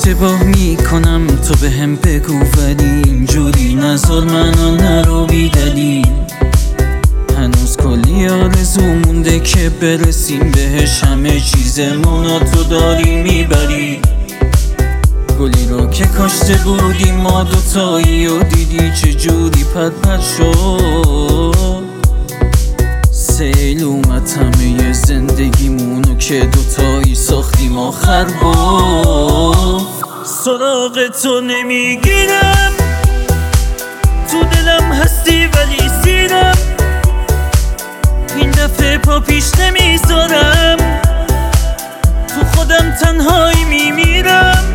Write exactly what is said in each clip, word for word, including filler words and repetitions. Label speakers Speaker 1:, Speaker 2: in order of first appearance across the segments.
Speaker 1: اشتباه میکنم تو به هم بگو، ولی اینجوری نذار منو نرو بی دلیل. هنوز کلی آرزو مونده که برسیم بهش، همه چیزمونو تو داری میبری. گلی رو که کاشته بودیم ما دوتایی و دیدی چجوری پد پد شد. سیل اومد همه زندگیمونو که دوتایی ساختیم آخر بود. سراغ تو نمیگیرم، تو دلم هستی ولی سیرم. این دفعه پا پیش نمیذارم، تو خودم تنهایی میمیرم.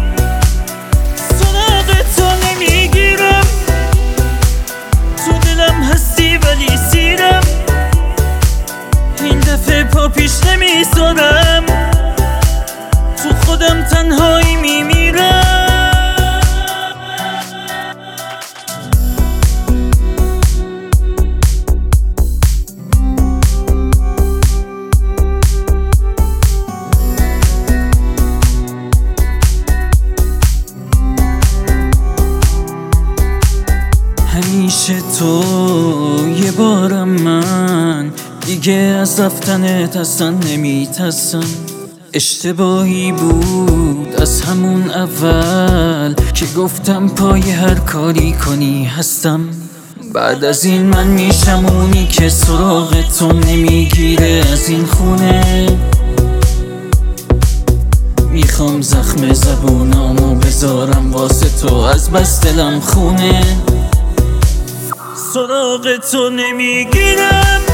Speaker 1: سراغ تو نمیگیرم، تو دلم هستی ولی سیرم. این دفعه پا پیش نمیذارم، تو خودم تنهایی میمیرم. همیشه تو یه بارم، من دیگه از رفتنت اصلا نمیترسم. اشتباهی بود از همون اول که گفتم پای هر کاری کنی هستم. بعد از این من میشم اونی که سراغ تو نمیگیره از این خونه. میخوام زخم زبونامو بذارم واسه تو، از بس دلم خونه. سراغ تو نمیگیرم،